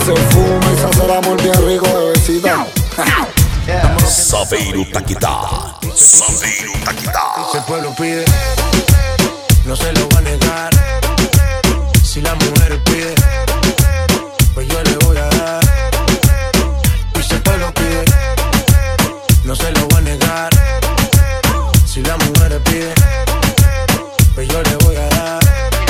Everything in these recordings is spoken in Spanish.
se fuma y se hace el amor bien rico, bebecita. Sabiru Taquita. Sabiru Taquita. Si el pueblo pide, no se lo va a negar. Si la mujer pide, pues yo le voy a dar. Y si el pueblo pide, no se lo va a negar. Si la mujer pide, pues yo le voy a dar.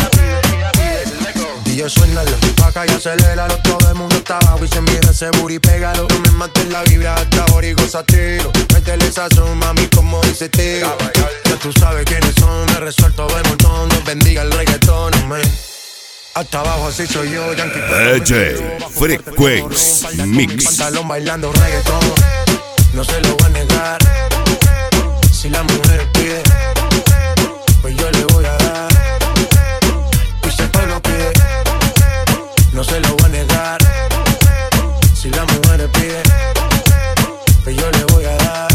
DJ suénalo, paca y aceléralo. Todo el mundo está abajo y se mira ese booty, pégalo. No me mates la vibra hasta ahora y gozatelo. Métele sazón, mami, como dice tío. Ya tú sabes quiénes son, me resuelto de montón. Dios bendiga el reggaetón, amén. Hasta abajo así soy yo, Yankee. DJ Frequency Mix. Pantalón bailando reggaetón, no se lo va a negar. Si la mujer pide, pues yo le voy a dar. Y si el pueblo pide, no se lo va a negar. Si la mujer pide, pues yo le voy a dar.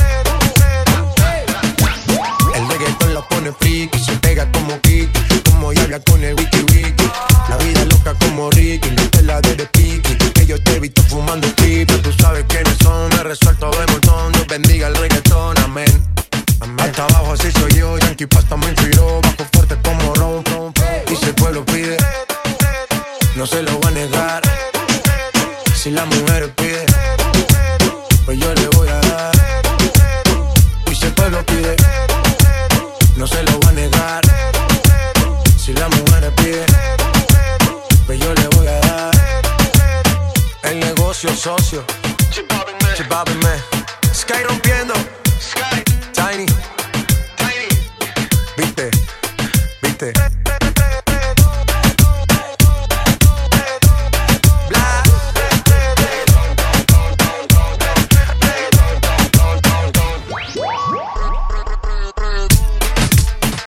El reggaetón la pone friki, se pega como Kiki, como y habla con el wiki wiki. La vida loca como Ricky, no te la de piqui. Que yo te he visto fumando triple, tú sabes quiénes son. Me resuelto de montón, Dios bendiga el reggaetón, amén. Hasta abajo así soy yo, Yankee Pasta me inspiró. Bajo fuerte como ron. Y si el pueblo pide, no se lo va a negar. Si la mujer pide, pues yo le voy a dar. Y si el pueblo pide, no se lo va a negar. Si la mujer pide, pues yo le voy a dar. El negocio socio, Chip Bobby Man, Sky rompiendo.